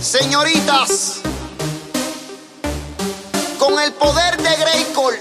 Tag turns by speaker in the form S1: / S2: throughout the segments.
S1: Señoritas, con el poder de Grayskull,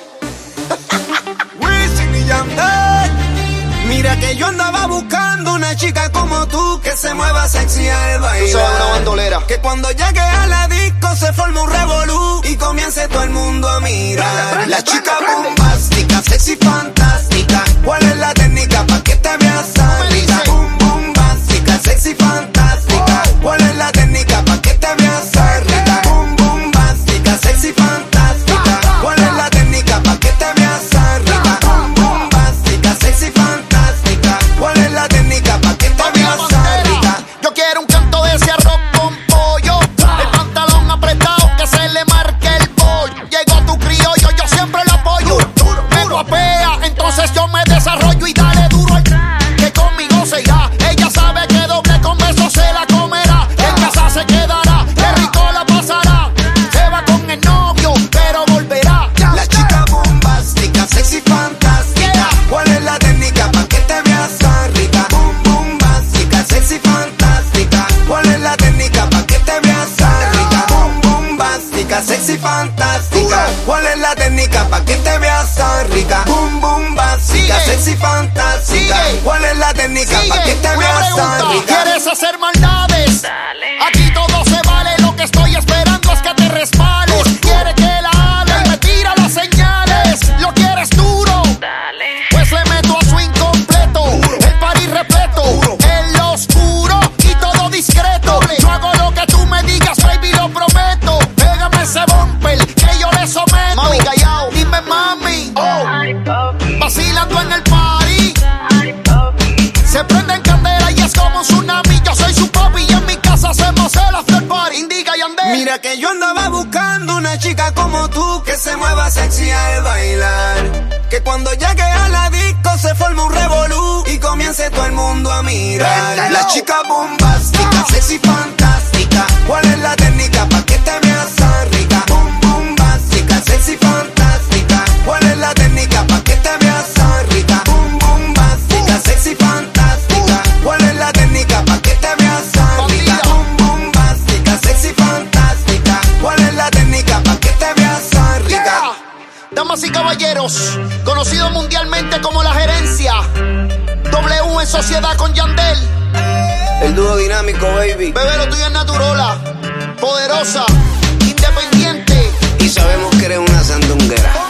S2: Wisin y Yandel. Mira que yo andaba buscando una chica como tú, que se mueva sexy al bailar.
S1: tú sabes, una bandolera.
S2: Que cuando llegue a la disco se forme un revolú y comience todo el mundo a mirar. La chica bombástica, sexy, fantástica. ¿Cuál es la técnica pa' que te veas rica? Bombástica, sexy, fantástica. ¿Cuál es la técnica pa' que te veas rica? Bombástica, sexy, fantástica. ¿Cuál es la técnica pa' que te veas rica? Bombástica, sexy, fantástica. ¿Cuál es la técnica pa' que te veas rica?
S1: Yo quiero un canto de ese arroz con pollo, el pantalón apretado que se le marque el bollo. Llegó tu criollo, yo siempre lo apoyo. Me guapea, entonces yo me desarrollo y dale duro al que conmigo se irá. Ella sabe que doble con besos se la comerá. En casa se quedará, qué rico la pasará. Se va con el novio, pero volverá.
S2: La chica bombástica, sexy, fantástica. ¿Cuál es la técnica pa' que te veas rica? Bombástica, sexy, fantástica. ¿Cuál es la técnica pa' que te veas rica? Bombástica, sexy, fantástica. ¿Cuál es la técnica pa' que te veas rica? Bombástica, sexy, fantástica. ¿Cuál es la técnica pa' que te
S1: Una
S2: veas
S1: pregunta,
S2: rica?
S1: ¿quieres hacer maldades? Aquí todo se vale, lo que estoy esperando es que te resbales. Quiere que la hable y me tira las señales. ¿Lo quieres duro? Pues le meto a su incompleto, el party repleto, en lo oscuro y todo discreto. Yo hago lo que tú me digas, baby, lo prometo. Pégame ese bumper que yo le someto. Mami, callao, dime mami. Vacilando en el party, se prende en candela y es como un tsunami. Yo soy su papi y en mi casa hacemos el after party. Indica Yandel.
S2: Mira que yo andaba buscando una chica como tú, que se mueva sexy al bailar. Que cuando llegue a la disco se forme un revolú y comience todo el mundo a mirar.
S1: Véndelo.
S2: La chica bombástica, sexy, fantástica. ¿Cuál es la técnica pa' que te veas rica? Bombástica, sexy, fantástica. ¿Cuál es la técnica pa' que te veas rica? Bombástica, sexy, fantástica. ¿Cuál es la técnica pa' que te veas rica? Bombástica, sexy, fantástica. ¿Cuál es la técnica pa' que te veas rica?
S1: Damas y caballeros, conocido mundialmente como La Gerencia, W en sociedad con Yandel.
S2: El dúo dinámico, baby.
S1: Bebé, lo tuyo es naturola, poderosa, independiente.
S2: Y sabemos que eres una sandunguera.